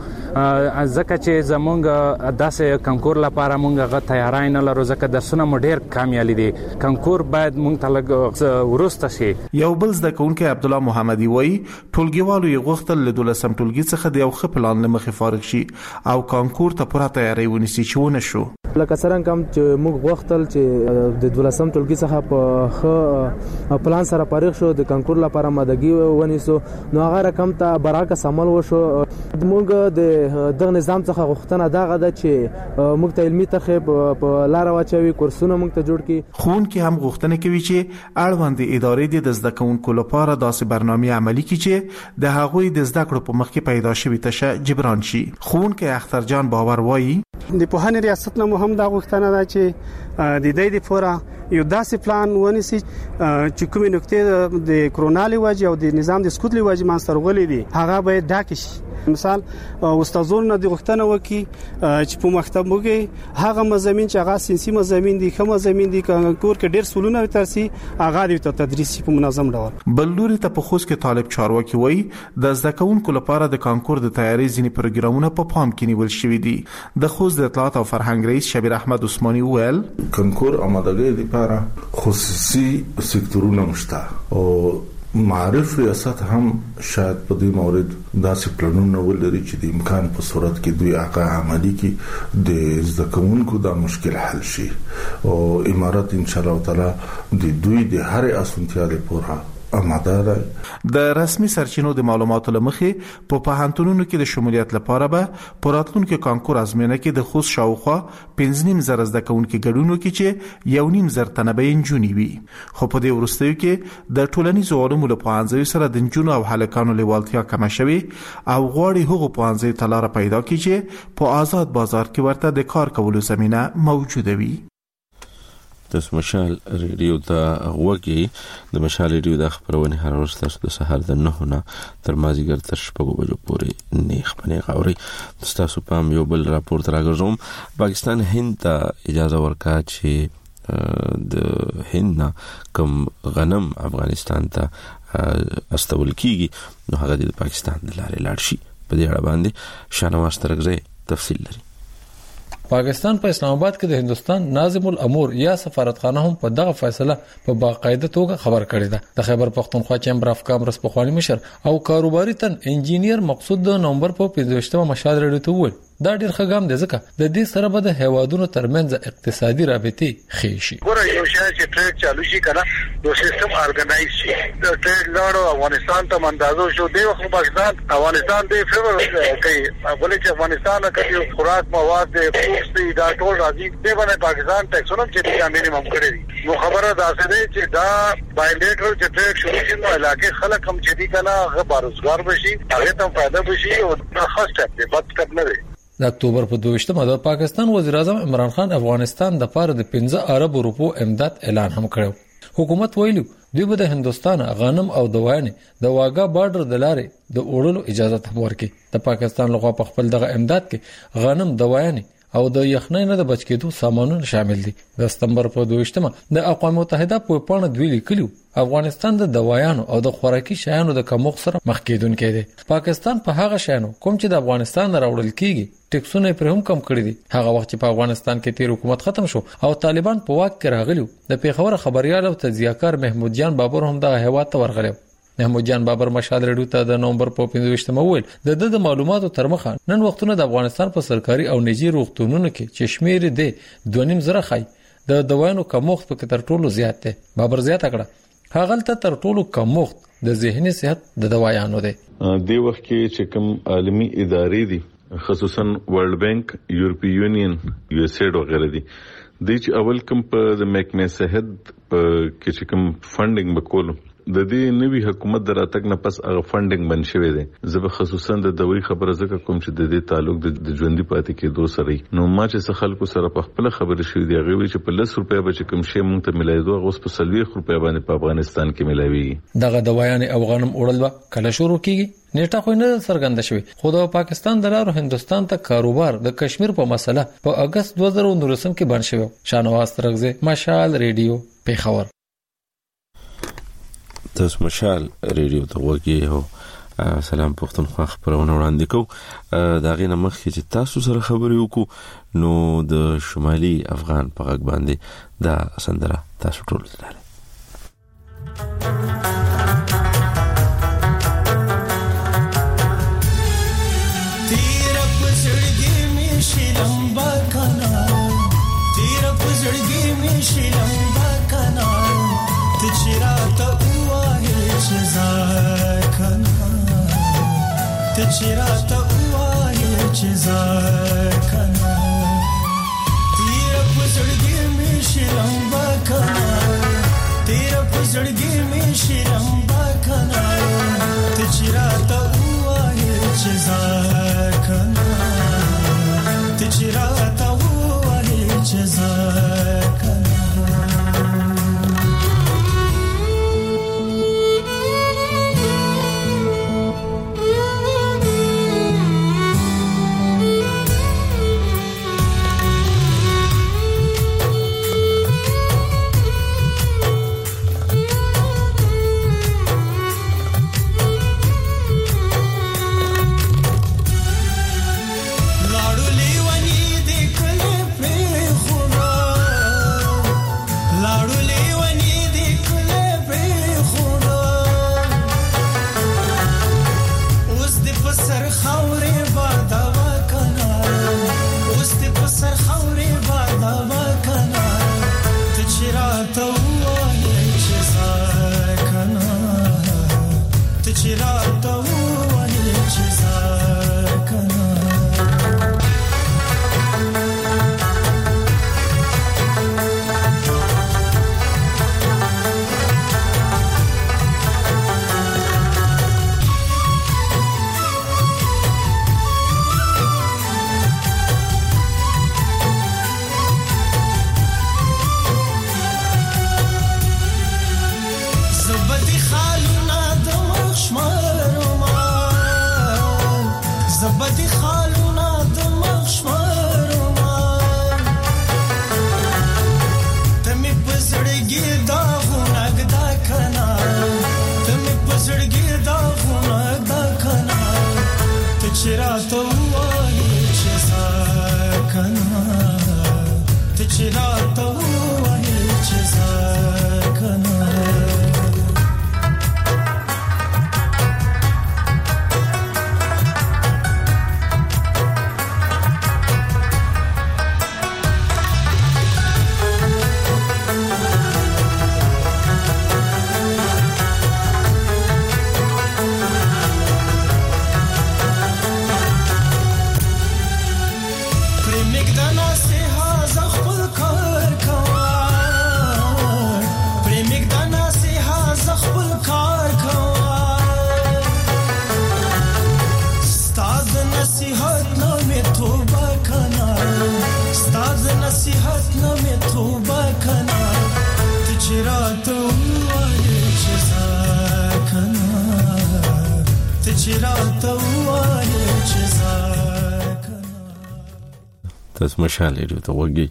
ځکه چې زمونږ داسې کانکور لپاره موږ غو تیاری نه لرو، ځکه درسونه مو ډیر کامیالي دي، کانکور باید موږ ته لږ ورسته شي. یو بل زده کوونکی عبد الله محمدي وایي ټولګیوالو یې غوښتل له 12م ټولګي څخه د یو ښه پلان له مخې فارغ شي او کانکور ته پوره تیاری ونیسي چې ونه شو. لکه څنګه کوم چې موږ غوښتل چې د 12م ټولګي څخه په ښه پلان سره فارغ شو، د کانکور لپاره مدګي ونیسو، نو هغه رقم ته برعکس عمل وشو. موږ د دغه نظام څخه غوښتنه دغه ده چې موږ ته علمي ترغیب په لار واچوي، کورسونه موږ ته جوړ کړي. ښوونکي هم غوښتنه کوي چې اړوند ادارې د زده کوونکو لپاره داسې برنامه عملي کړي چې د هغوی د زده کړو په مخ کې پیدا شوی تشه جبران شي. ښوونکی اختر جان باور وایي د پوهنې ریاست نه هم دا غوښتنه ده چې د دې لپاره یو داسې پلان ونیسي چې کومې نقطې د کرونا لوجه او د نظام د سقوط لوجه مان سرغلې دي هغه باید ډاک شي. مثال استادونو د غوښتنه وکي چې په مکتبو کې هغه مضامین چې هغه سنسي مضامین دي، کوم مضامین دي کور کې ډېر سولونه ترسي هغه د تدریس په منظم ډول. بل لوري ته په خوست کې طالب چارواکي وایي د زده کوونکو لپاره د کانکور د تیاری ځینې پروګرامونه په پام کې نیول شوي دي. د خوست د اطلاعات او فرهنګ رئیس شبیر احمد عثماني ویل کانکور آمادګۍ لپاره خصوصي سکتورونه مشته او معرف ریاست هم شاید په دې مورد داسې پلانونه ولري چې د امکان په صورت کې دوی هغه عملي کې د زده کوونکو دا مشکل حل شي او امارات ان شاء الله تعالی د دوی د هر اسانتیا لپاره آماده ده. د رسمي سرچینو د معلوماتو لمخې په پوهنتونونو کې د شمولیت لپاره به پراتلونکو کانکور ازموینه کې د خوست شاوخوا 15,000 زده کوونکي ګډون وکړي چې 1,500 تنه به انجونی وي. خو په دې وروستیو کې د ټولنیزو علومو له پوهنځیو سره د انجونو او هلکانو لیوالتیا کم شوي او غواړي هغو پوهنځیو ته لار پیدا کړي چې په آزاد بازار کې ورته د کار کولو زمينه موجوده وي. د مشال ریډیو ته وګي د مشال ریډیو د خبرونه هر ورځ تاسو د سحر د 9 نه تر مازیګر تر 6 بجو پورې نیخ پنې غوري تاسو پام یو بل راپورټ راغوم. پاکستان هند ته اجازه ورکا چې د هند کم غنم افغانستان ته استول کیږي نو هغه د پاکستان د لارې لاړ شي. په دې اړه باندې شانواز ترغزه تفصیل لري. پاکستان په اسلام آباد کې د هندستان ناظم الامور یا سفارتخانه هم په دغه فیصله په باقاعده توګه خبر کړی ده. د خیبر پختونخوا چیمبر اف کامرس په خواني مشر او کاروباري تن انجینیر مقصود د نومبر په 15مه مشال رډیو ته وویل دا ډیر ښه ګام دی ځکه د دې سره به د هیوادونو ترمنځ اقتصادي رابطې ښې شي. ګوره یو شی چې ټریډ چالو شي کنه یو سیستم ارګنایز شي د ټریډ لاړو افغانستان ته اندازو شو دی وخت پاکستان افغانستان دی فیور کوي ولې چې افغانستان کې خوراک مواد د فوکس دی دا ټول راځي دی باندې پاکستان ټیکسونه چې دا مینیمم کړی دي. نو خبره دا څه دی چې دا بایلیټرل چې ټریډ شروع شي نو علاقې خلک هم چې دي کنه هغه بارزګار بشي هغه ته فائدہ بشي او دا خاص ټاپ دی بد کټ نه دی. د اکتوبر په 22مه د پاکستان وزیر اعظم عمران خان افغانستان د پاره د 15 ارب روپو امداد اعلان هم کړو. حکومت ویلو دوی به د هندستان غنم او دوايانې د واګا بارډر د لارې د اوړلو اجازه هم ورکړي. د پاکستان لغوا په خپل دغه امداد کې غنم دوايانې او د یخنۍ نه د بچ کېدو سامانونه شامل دي. د سپتمبر په 22مه د اقوام متحده په پاڼه دوی لیکلو افغانستان د دوايانو او د خوراکي شیانو د کمښت سره مخ کېدونکی دی. پاکستان په هغه شیانو کوم چې د افغانستان راوړل کیږي ټیکسونه پر هم کم کړی دي. هغه وخت چې په افغانستان کې تیر حکومت ختم شو او طالبان په واک کې راغلي د پیښور خبريال او تجزیه‌کار محمود جان بابر هم د هیواد ته ورغلی. محمود جان بابر مشال رډیو ته د نومبر په 15مه ویل د معلوماتو تر مخه نن وختونه د افغانستان په سرکاري او نجی روغتونونو کې چې شمیر دی 2.5 زره خای د دوايانو کمښت په تر ټولو زیات دی. بابر زیاته کړه هغه ته تر ټولو کمښت د ذهني صحت د دوايانو دی. د وخت کې چې کوم عالمي ادارې دي خصوصا ورلد بانک، یورپی یونین، یو اس ایډ وغیرہ دي. د چې اول کوم په د محکمه صحت په کې چې کوم فندینګ وکولو د دې نوي حکومت دراتګ نه پس هغه فندینګ بن شوی دی. زه خصوصا د دوی خبره زکه کوم چې د دې تعلق د ژوندۍ پاتې کېدو سره نو ما چې خلکو سره په خپل خبره شوې دی هغه وی چې په 10 روپیا به کوم شی مونږ ته ملایدو غوس په 30 روپیا باندې په افغانستان کې ملایوي. دغه دوايان او غنم اوړل کله شروع کیږي نیټه خو نه څرګنده شوی. خو د پاکستان د لارو هندستان ته کاروبار د کشمیر په مسله په اگست 2019 کې بند شوی. شانواز ترغزه، مشال ریډیو، پیښور. تاسو مشال ریډیو ته وګورئ. هو سلام پښتونخوا خبرونه وړاندې کوم. دا غینه مخکې چې تاسو سره خبرې وکړو نو د شمالي افغان په غږ باندې دا سندره تاسو ټول زده. लंबा कनाल तेरा पुजड़गी में शी लंबा कनाल तिचरा तो हुआ है चजार कनाल तिचरा तो हुआ है चजार कनाल तेरा पुजड़गी में शी लंबा कनाल तेरा पुजड़गी में शी लंबा कनाल तिचरा तो हुआ है चजार कनाल تجراته وهي جزاك تاسو مشال ریډیو ته وګورئ.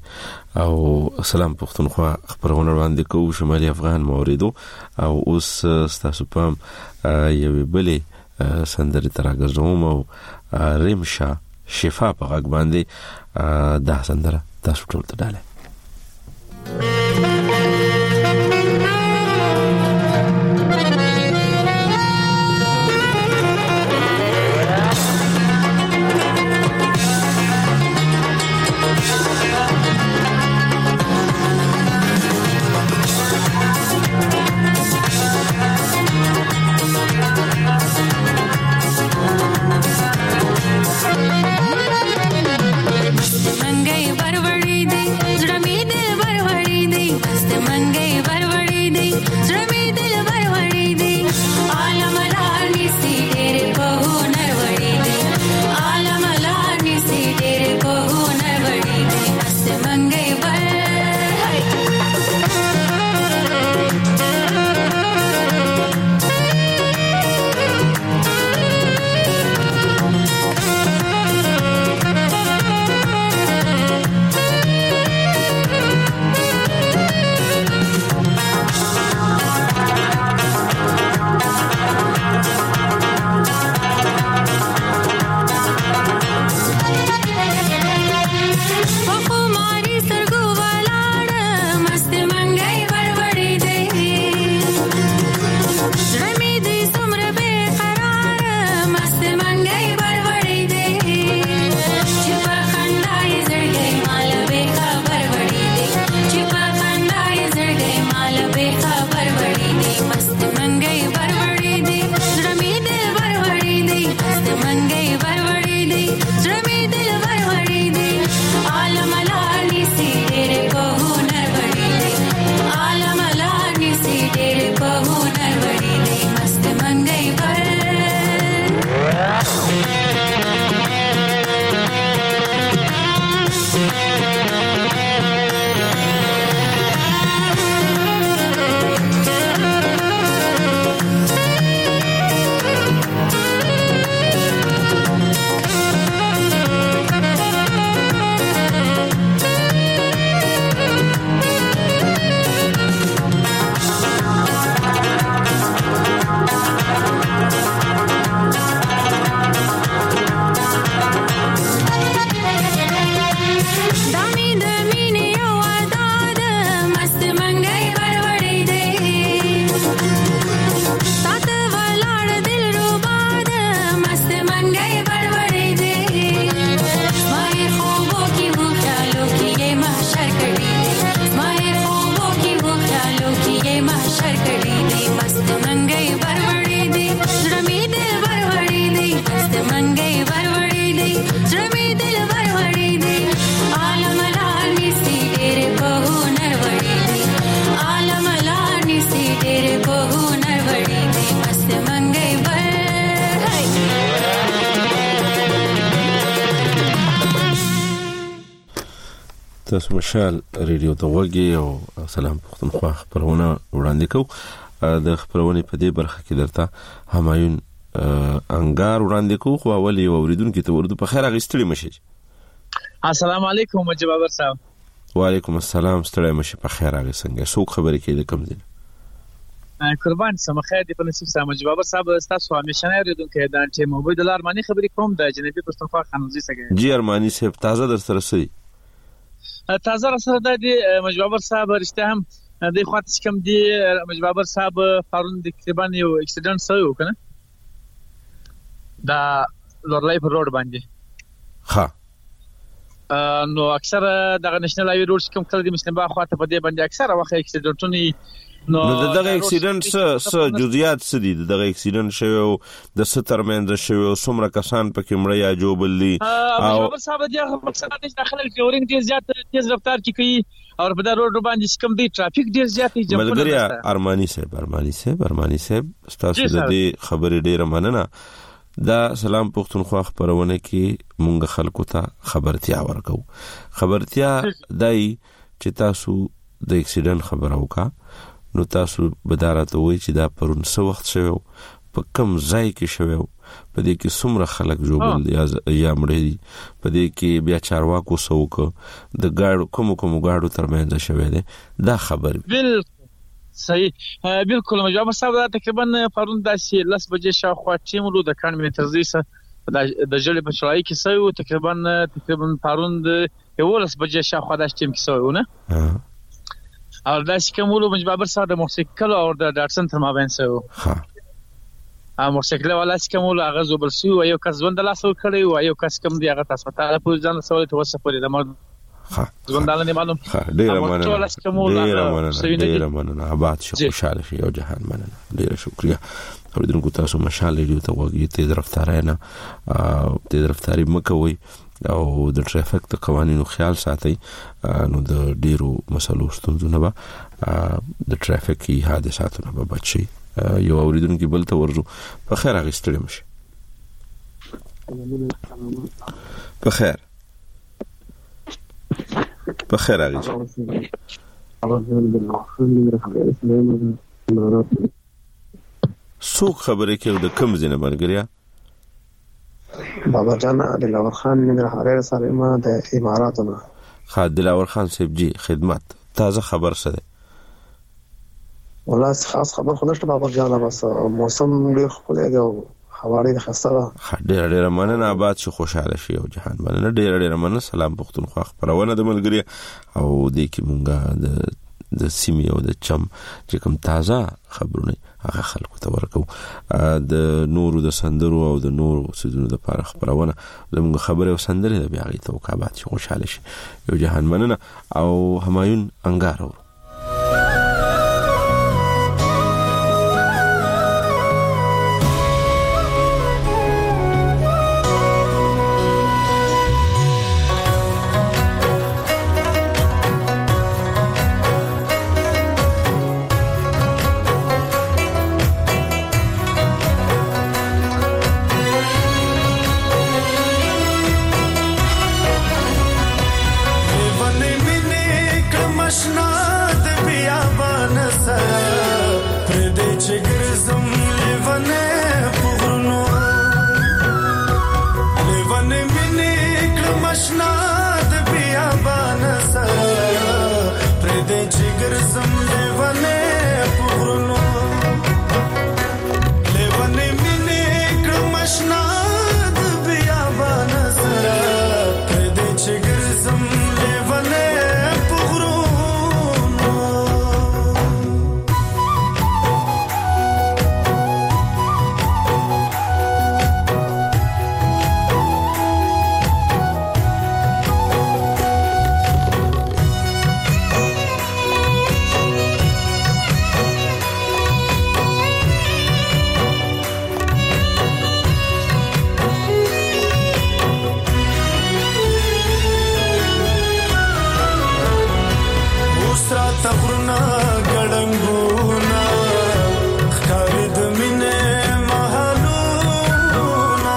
او سلام پښتونخوا خبرونه وړاندې کوو شمالي افغان موریدو. او اوس تاسو پام یوې بلې سندرې تراګزوم او ریمشا شفا په غږ باندې دا سندره تاسو ټول ته ډاله. Thank you. تاسو مشال ریډیو ته وګورئ او سلام پښتونخوا خبرونه وړاندې کوو. د خبرونه په دې برخه کې درته همایون انګار وړاندې کوو، خو اول یو اوریدونکو ته ورته په خیر اغستړي مشي. السلام علیکم جوابر صاحب. وعلیکم السلام، ستړی مشه په خیر اغه څنګه څوک خبرې کوي د کوم ځای؟ قربان سم خیر دی په نصیب سم جوابر صاحب. تاسو همیشه نه ریدونکو د انټي موبایل د ارمانی خبرې کوم د جنبي پښتونخوا خانوزي څنګه جی ارمانی صاحب تازه در سره سي تازه سره د مجبور صاحب رښتیا هم د خاطر کوم دی مجبور صاحب پرون د تقریبا یو اکسیډنټ شوی کنه دا لورلای په روډ باندې. ها نو اکثر د نېشنل هایوي روډ کوم کله د مسلمان خواته په دې باندې اکثر وخت اکسیډنټونه نو دغه اکسیډنټ څه جزئیات څه دي؟ دغه اکسیډنټ شوی د سترمنځ شوی څومره کسان پکې مړ یا جوړ دي؟ او صاحب دغه مقصد د داخله ټورینګ ډیر زیات تیز رفتار کوي او په دا روډ باندې کوم دی ټرافیک ډیر زیات دی. ملګری ارمانی صاحب تاسو د دې خبرې ډیره مننه. دا سلام پښتونخوا خبرونه کې مونږ خلکو ته خبرتیا ورکو. خبرتیا دای چې تاسو د اکسیډنټ خبر اوکا نو تاسو بدارته وای چې دا پرون څه وخت شوی په کوم ځای کې شوی په دې کې څومره خلک جوړل یا مړي په دې کې بیا چارواکو سوک د گاډو کوم گاډو ترمنځ شوی دی دا خبر بالکل صحیح بالکل مجاب صاحب تقریبا پرون داسې 10 بجې شاوخوا ټیم له د کان منترزي سره د جلې په شړای کې سوي تقریبا پرون د 11 بجې شاوخوا د ټیم کې سوي نه او داسې کومولو مجبور صاحب د موټرسایکل او د ډاټسن تر مابین سوي. ها موټرسایکل والا چې کومولو هغه زوبل سوي او یو کس ژوند لا سو کړی او یو کس کوم دی هغه تاسو ته په ځان سوال ته وسه پورې د مرګ ژوندانه معلوم. ډیره مننه آباد شو خوشاله شي او جهان مننه ډیره شکریا. اوریدونکو تاسو مشال ریډیو ته وګورئ تیز رفتار نه تیز رفتاری مکوئ او د ټریفیک د قوانینو خیال ساتئ نو د ډیرو مسلو ستونزو نه د ټریفیکي حادثاتو نه بچي. یو اوریدونکو بل ته ورزو په خیر اغستړي مشه. په خیر اغه څوک خبرې کوي د کوم ځای نه مرګریا؟ بابا جان دلاور خان ننګرهار سره ما د اماراتو نه. دلاور خان صاحب جی خدمت تازه خبر څه ده؟ والله خاص خبر خو نشته بابا جان، بس موسم ډیر خولې دی او هوا ډیره خسته ده. ډیره مننه آباد شي خوشاله شي او جهان مننه ډیره مننه. سلام پښتونخوا خبرونه د ملګری او د کی مونږه د سیمې او د چم چې کوم تازه خبرونه هغه خلکو ته ورکو. د نورو د سندرو او د نورو سيزونو د لپاره خبرونه زموږ خبره او سندره د بیا غي توقعات شي خوشاله شي یو جهان مننه. او همایون انګار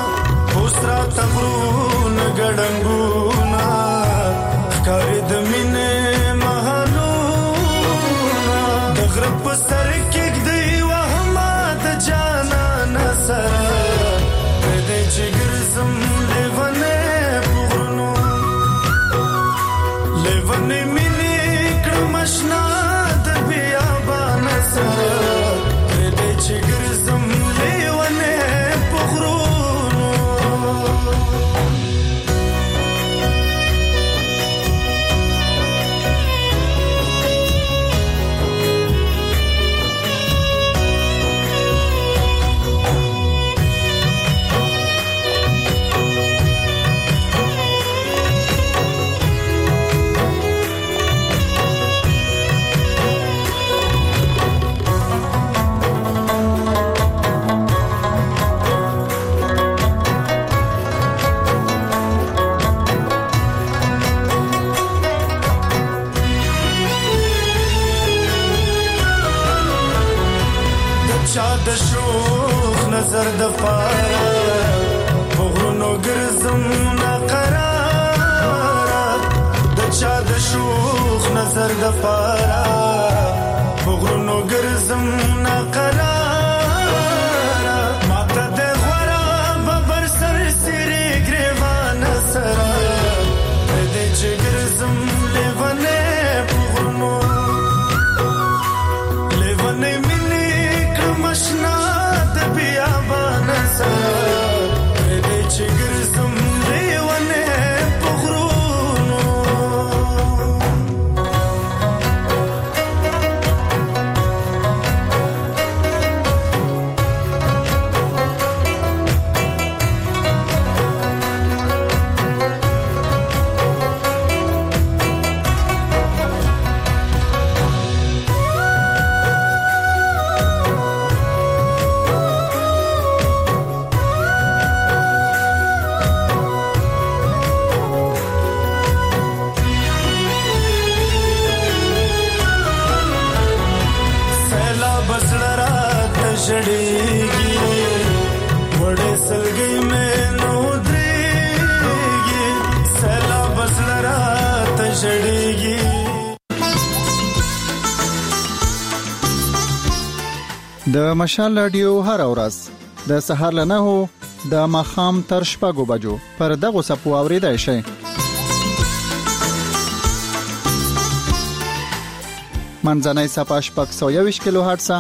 تغرون گڑنگونا خارد من پسر کې دی وهما د جانا نصر دې جګر زم لیونه پورنو لیونه مینه کړمشنا د بیا بانسر دې جګر زم لیونه پورنو د شوخ نظر د پارا وغرونو ګرځم ناقرار د چا د شوخ نظر د پارا وغرونو ګرځم ناقرار ماته د غورا ببر سر سری ګریوان سره دې جګرزم لیونه وغرونو لیونه مشنا د بیا بانسر دې چګر زم لیونه پغرونو जड़ेगी बड़े सलगे में नोदरेगी सैला बसला रात जड़ेगी د مشال رادیو هر ورځ د سهار له 9 د ماخام تر شپږو بجو پر دغه سپو اوریدای شي منځنۍ صفه شپږ 120 کیلو هرتز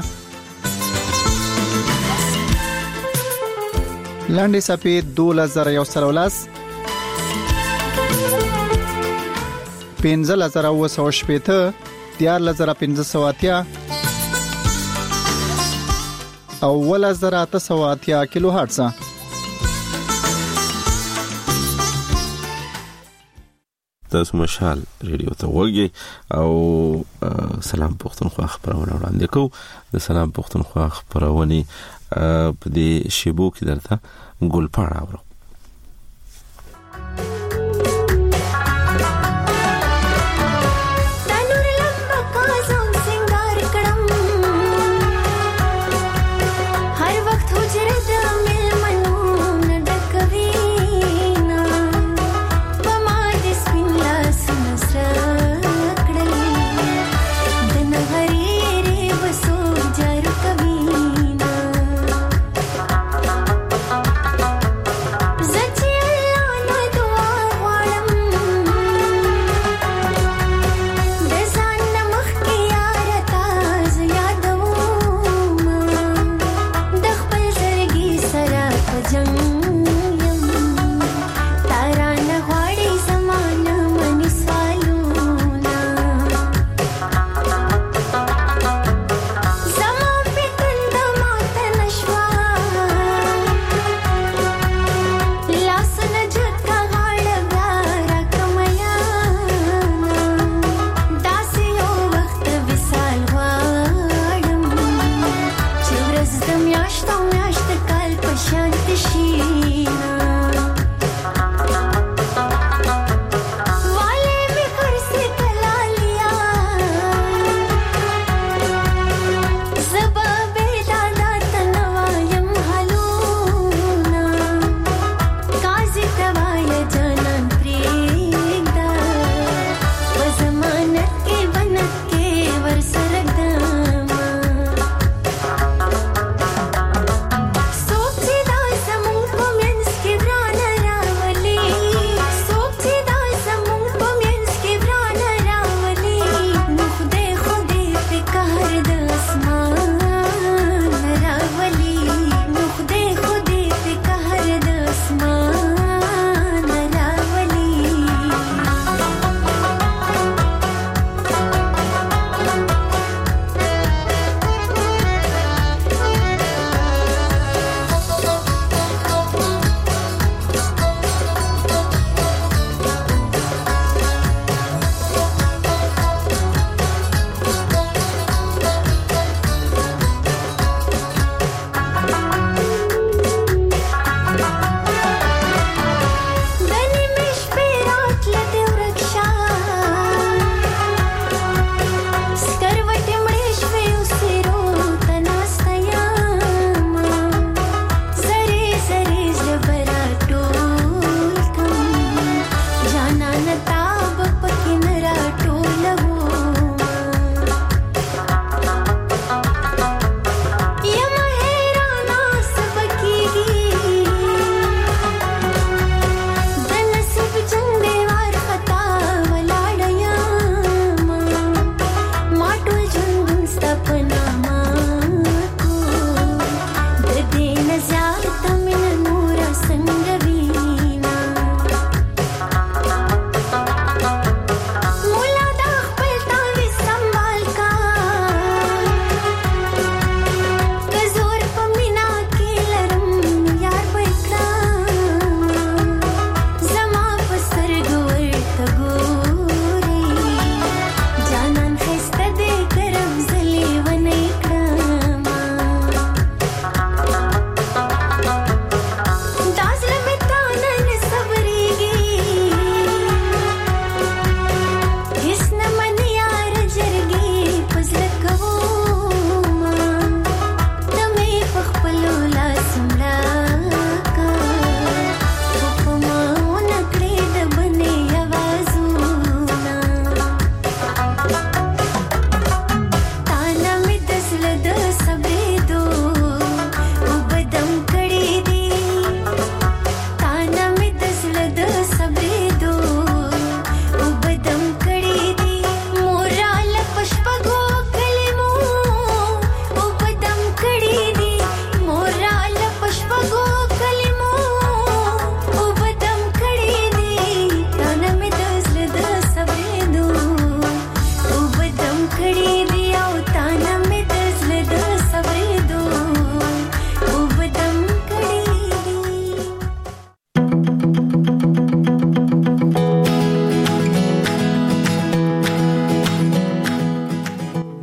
لاندې صفې 2113 15980 14580 او 1880 کیلو هرتز تاسو مشال ریډیو ته وګورئ او سلام پښتونخوا خبرونه وړاندې کوو د سلام پښتونخوا خبرونه په دې شیبو کې درته ګلپاڼه اورو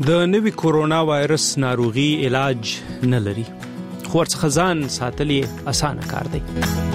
د نوي کورونا وایرس ناروغي علاج نه لري، خو ورڅخه ځان ساتل یې اسانه کار دی.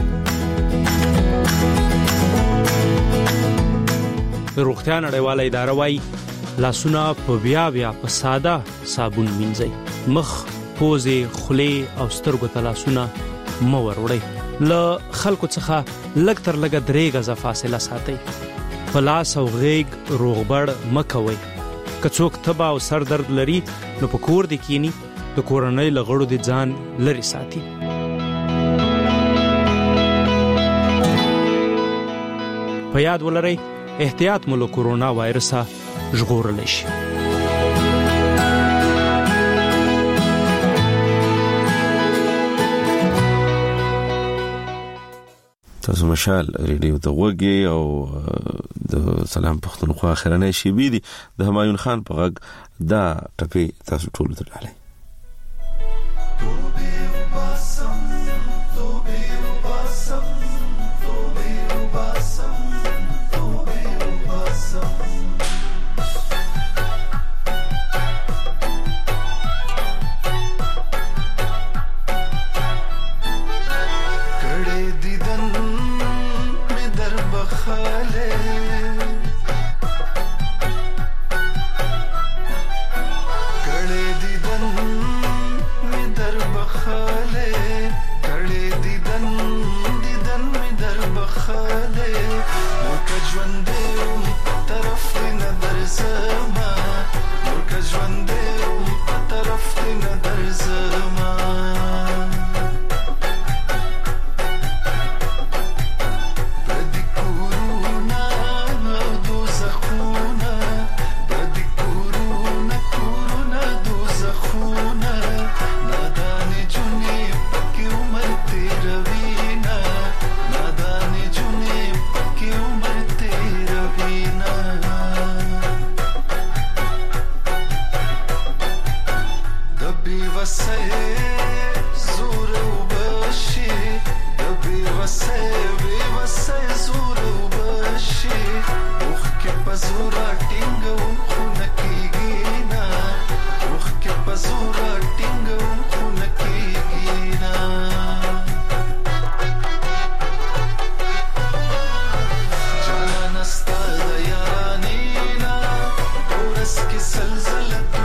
روغتیا نړیواله اداره وايي لاسونه په بیا په ساده صابون مینځئ. مخ، پوزې، خولې او سترګو ته لاسونه مه وروړئ. له خلکو څخه لږ تر لږه 3 غزه فاصله ساتئ. په لاس او غیږ روغبړ مه کوئ. که څوک تبه او سر درد لري نو په کور دې کینی، د کورنۍ له غړو دې ځان لرې ساتي. په یاد ولرئ احتیاط مو له کورونا وایرسه ژغورلی شي. تاسو مشال ریډیو ته وګورئ او د سلام پښتونخوا اخرنۍ شیبې دي د همایون خان په غږ دا ټپي تاسو ټول ته ډالۍ. سلسلة